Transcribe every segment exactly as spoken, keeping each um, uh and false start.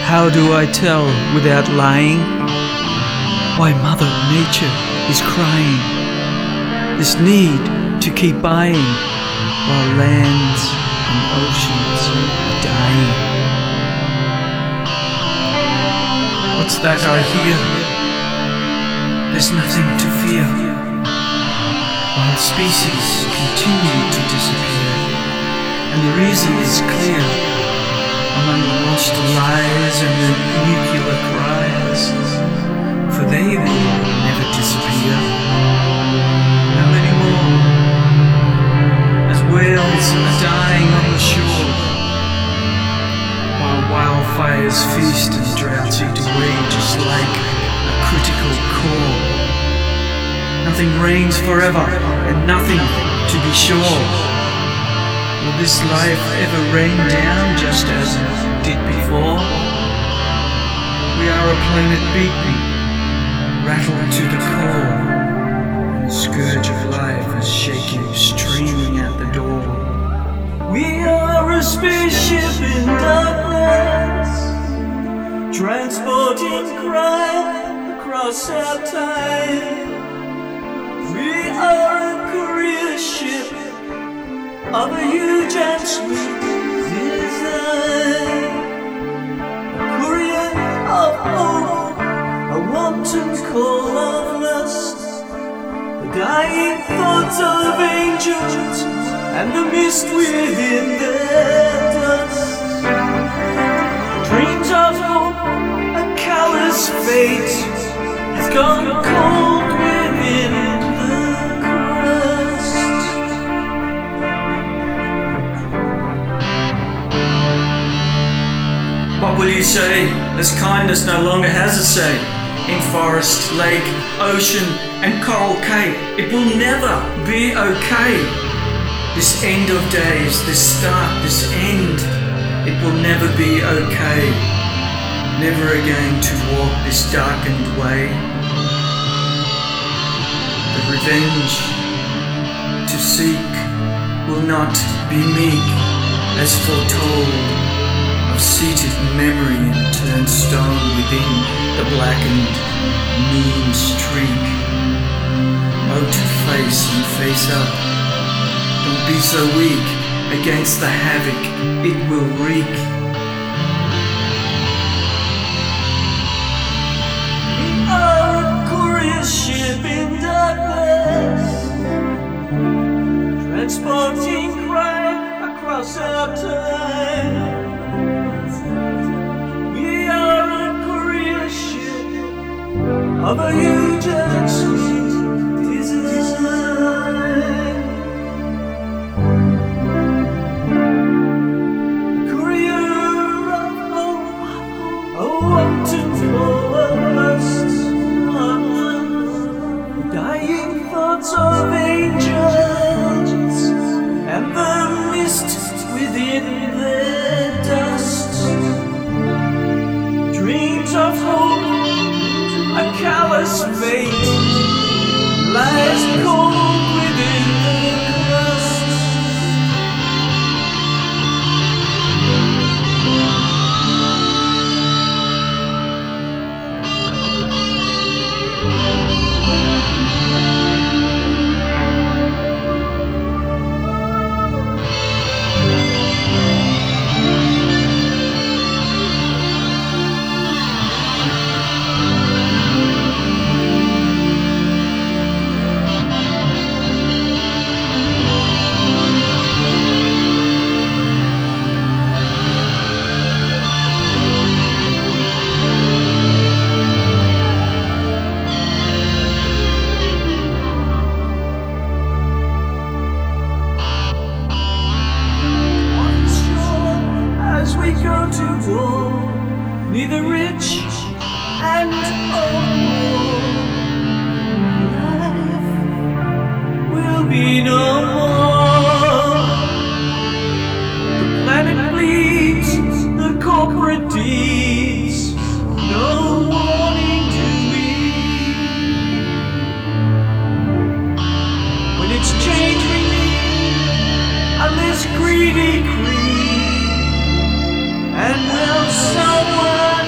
How do I tell without lying? Why Mother Nature is crying. This need to keep buying while lands and oceans are dying. What's that I hear? There's nothing to fear. While species continue to disappear, and the reason is clear. Among the lost lies and the nuclear cries, for they will never disappear. How many more? As whales are dying on the shore, while wildfires feast and droughts eat away just like a critical core. Nothing reigns forever, and nothing to be sure. Will this life ever rain down just as it did before? We are a planet beaten, rattled to the core, and the scourge of life is shaking, streaming out the door. We are a spaceship in darkness, transporting crime across our time. We are a career ship of a huge and sweet design, a courier of hope, a wanton call of lust, the dying thoughts of angels and the mist within their dust. Dreams of hope, a callous fate has gone cold within. What will you say as kindness no longer has a say? In forest, lake, ocean and coral cape, it will never be okay. This end of days, this start, this end, it will never be okay. Never again to walk this darkened way. The revenge to seek will not be meek as foretold. Seated memory and turned stone within the blackened mean streak. Oh, to face and face up. Don't be so weak against the havoc it will wreak. We are a courier ship in darkness, transporting crime across our time. Of a huge and sweet design, courier of hope, a wanton call of lust, the dying thoughts of angels and the mist within their dust. Dreams of hope, a callous fate lies cold within the crust. Neither rich and poor, life will be no more. The planet bleeds, the corporate deeds, no warning to me. When it's change we need, a less greedy creed. And will someone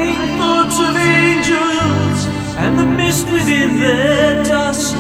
vain thoughts of angels and the mist within their dust.